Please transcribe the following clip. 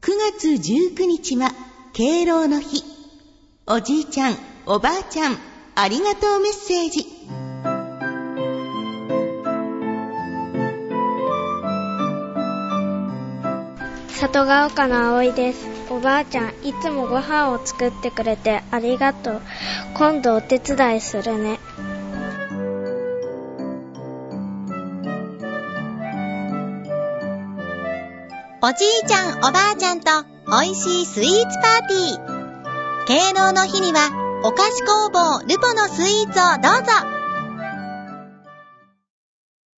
9月19日は敬老の日。おじいちゃん、おばあちゃん、ありがとうメッセージ。 里ヶ丘の葵です。おばあちゃん、いつもご飯を作ってくれてありがとう。今度お手伝いするね。 おじいちゃんおばあちゃんと美味しいスイーツパーティー。敬老の日にはお菓子工房ルポのスイーツをどうぞ。